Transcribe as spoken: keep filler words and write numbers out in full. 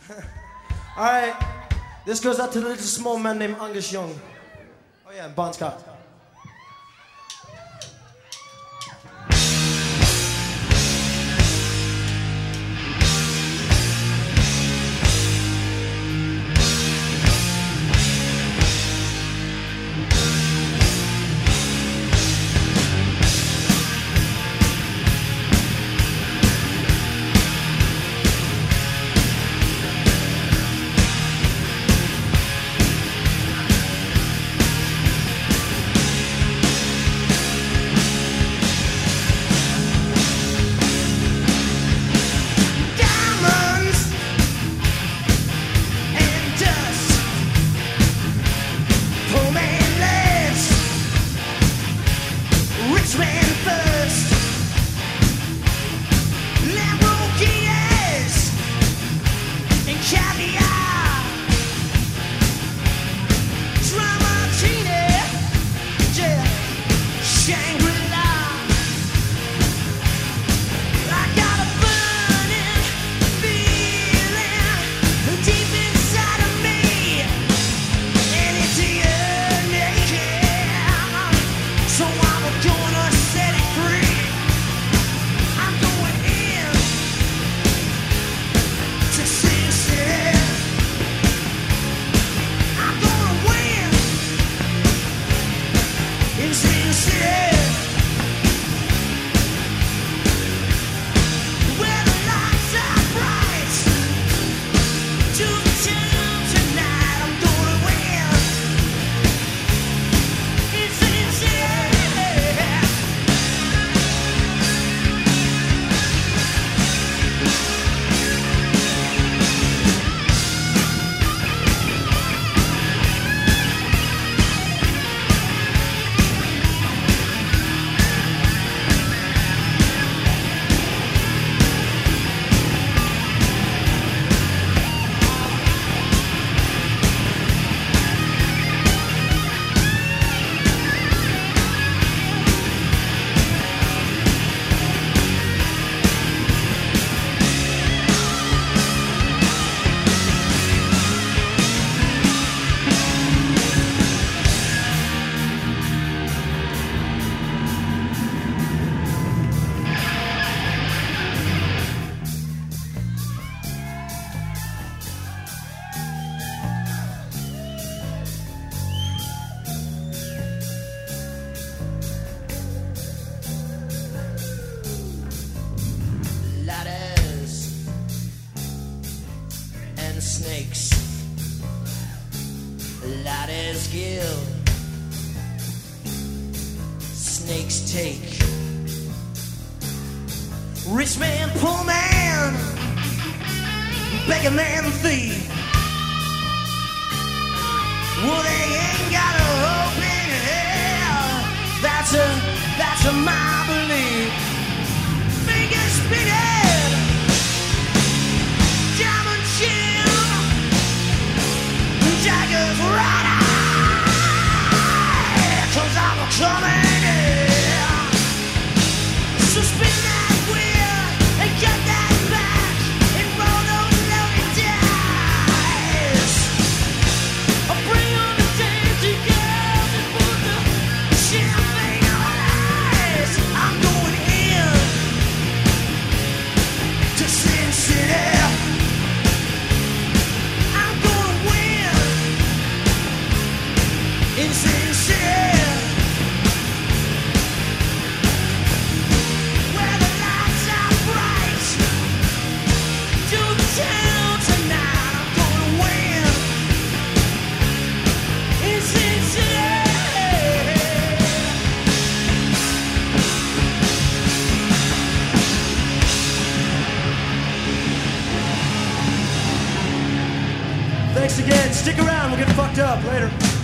All right, this goes out to the little small man named Angus Young. Oh yeah, and Bon Scott. Snakes, ladders gill, snakes take, rich man, poor man, beggar man, thief. Well, they ain't got a hope in hell. That's a, that's a my belief. Finger spinning, diamond chin. Jaggers right eye, 'cause I'm coming in. So spin that wheel and get that back and roll those loaded dice. I'll bring on the dancing girls and put the champagne on ice. I'm going in to Sin City. Insincere, where the lights are bright, to the town tonight. I'm gonna win. Insincere. Thanks again. Stick around. We'll get fucked up later.